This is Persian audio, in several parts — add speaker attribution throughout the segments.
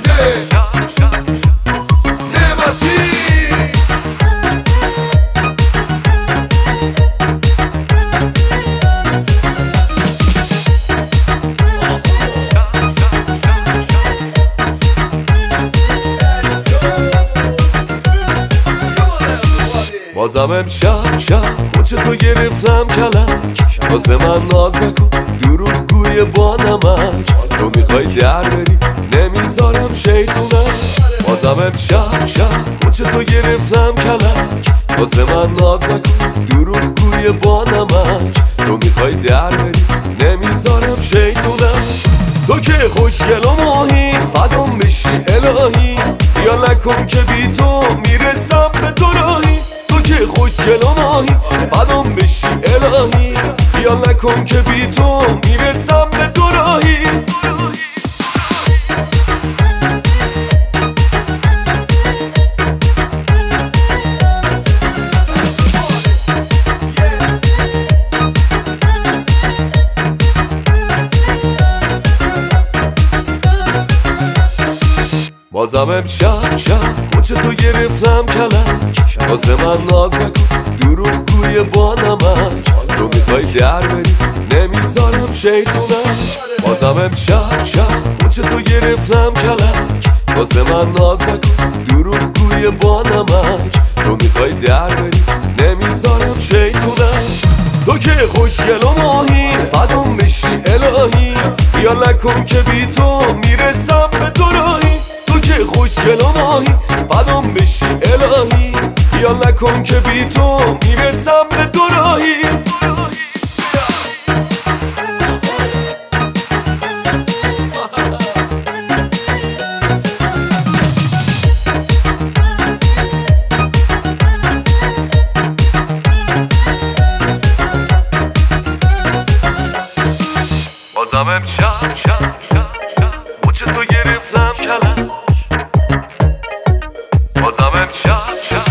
Speaker 1: بازم امشب مچ تو گرفتم کلک، واسه من ناز نکن دروغگوی با نمک. تو میخوای در بری نمیذارم شیطونم. بازم امشب مچ تو گرفتم کلک، واسه من ناز نکن دروغگوی با نمک. تو میخوای در بری نمیذارم شیطونم. تو که خوشگل و ماهی فدام بشی الهی، خیال نکن که بی تو میرسم به تو راهی. که خوشگل و ماهی فدام بشی الهی، خیال نکن که بی تو میرسم به دو راهی. بازم امشب مچ تو گرفتم کلک، واسه من ناز نکن دروغگوی با نمک. تو میخوای در بری نمیذارم شیطونم. بازم امشب مچ تو گرفتم کلک، واسه من ناز نکن دروغگوی با نمک. تو میخوای در بری نمیذارم شیطونم. تو که خوشگل و ماهی فدام بشی الهی، خیال نکن که بی تو میرسم به تو راهی. تو که خوشگل و ماهی فدام بشی الهی، خیال نکن که بی تو میرسم به دو راهی. بازم امشب مچ تو گرفتم کلک، بازم امشب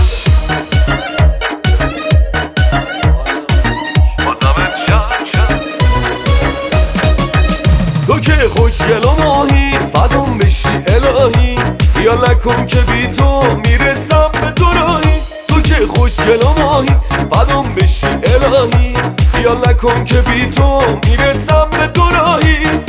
Speaker 1: تو که خوشگل و ماهی فدام بشی الهی، خیال نکن که بی تو میرسم به تو راهی. تو که خوشگل و ماهی فدام بشی الهی، خیال نکن که بی تو میرسم به تو راهی.